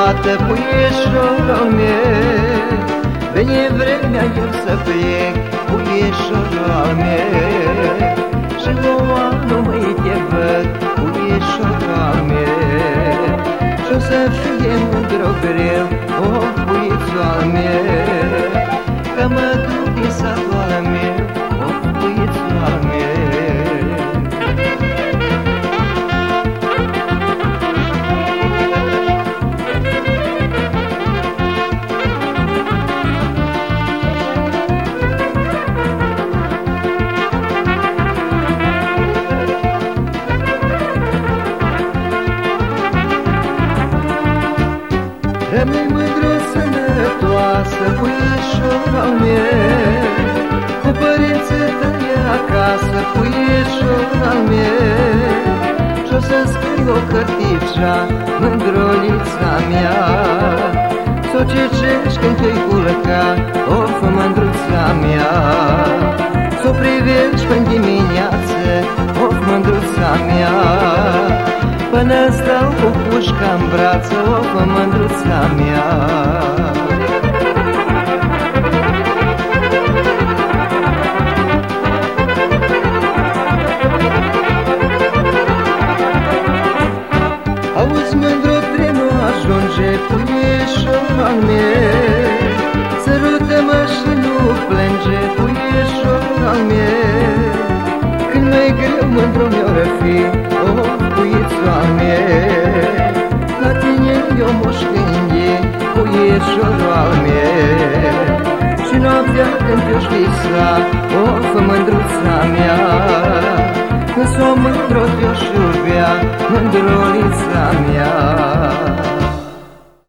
toată, puieșorul meu. Vine vremea eu să plec, puieșorul meu. Și o anul măi te văd, puieșorul meu. Și-o să fie mândru greu, o puiețul meu. Că mă duc din satul al meu, o puiețul al meu. Rămâi mândră, sănătoasă, puieșorul meu. Cu părinții tăi acasă, puieșorul meu. Și-o să scriu o cărticea, mândrulița mea. S-o cecești când te-i culca, of, mândruța mea. S-o privești până dimineață, of, mândruța mea. Până stau cu pușca-n brață, of, mândruța mea. Auzi, mândru, trenul ajunge, puieșorul al meu. Sărută-mă și nu plânge, puieșorul al meu. Când mai greu, mândru mi-o răfi, o, puiețul al meu. La tine eu moștenie, puieșorul al meu. Și noaptea când te-o visa, of, mândruța mea. Când s-o mândru te-o șurbea, mândru